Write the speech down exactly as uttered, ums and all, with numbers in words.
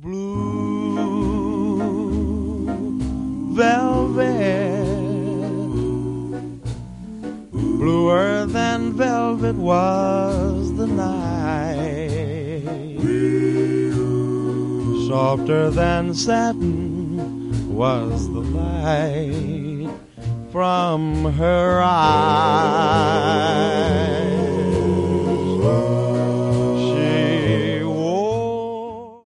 blue velvet, bluer than velvet was the night, softer than satin was the light from her eyes.